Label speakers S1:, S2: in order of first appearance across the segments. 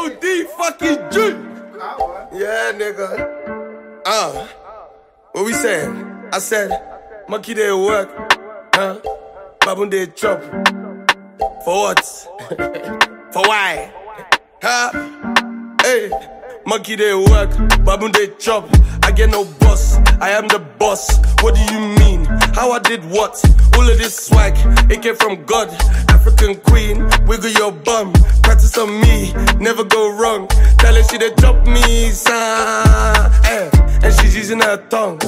S1: OD fucking G. Yeah, nigga. What we saying? I said, monkey they work, huh? Baboon they chop. For what? For why? Huh? Hey, monkey they work, baboon they chop. I get no boss, I am the boss. What do you mean? How I did what? All of this swag, it came from God. African queen, wiggle your bum. Practice on me, never go wrong. Tell her she dey chop me, son. And she's using her tongue.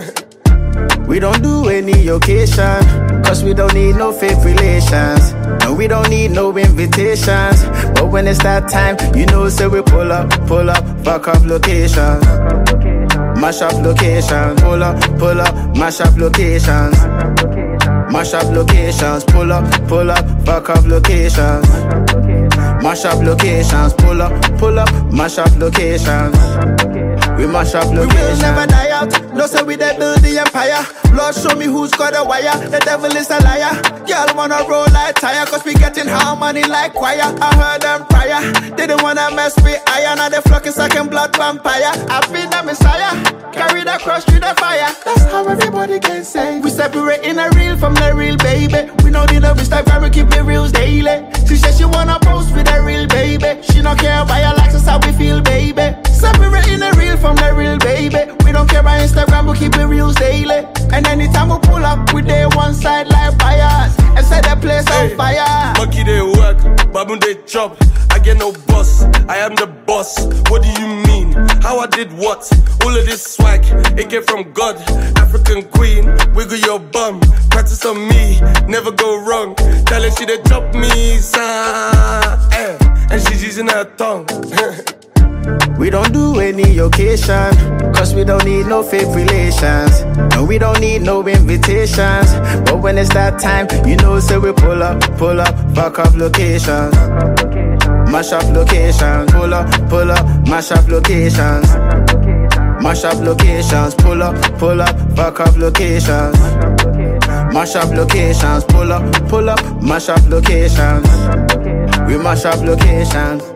S2: We don't do any occasion, cause we don't need no fake relations. No, we don't need no invitations. But when it's that time, you know, say we pull up, fuck up locations. Mash up locations, pull up, mash up locations. Mash up locations, pull up, fuck up locations. Mash up locations, pull up, mash up locations. We mash up locations. We will never die out, no say we dey build the empire. Lord show me who's got a wire, the devil is a liar. Y'all wanna roll like tire, cause we getting harmony like choir. I heard them prior, they didn't wanna mess with iron. Now they flocking second blood vampire. I've been the messiah, carried across through the fire. That's how everybody can say. We separating the real from the real, baby. We don't need a Instagram, we keep it real daily. She said she wanna post with a real, baby. She don't care about your likes, that's how we feel, baby. Separating the real from the real, baby. We don't care about Instagram, we keep it real daily. And anytime we pull up, we day one side like buyers and set the place on fire.
S1: Monkey they work, baboon they chop. I get no boss, I am the boss. What do you mean? How I did what? All of this swag, it came from God. African queen, wiggle your bum. Practice on me, never go wrong. Tell her she dey chop me, son. And she's using her tongue.
S2: We don't do any occasion, cause we don't need no fake relations. No, we don't need no invitations. But when it's that time, you know, say we pull up, fuck up locations. Mash up locations, pull up, mash up locations. Mash up locations, pull up, fuck up locations. Mash up locations, pull up, mash up locations. We mash up locations.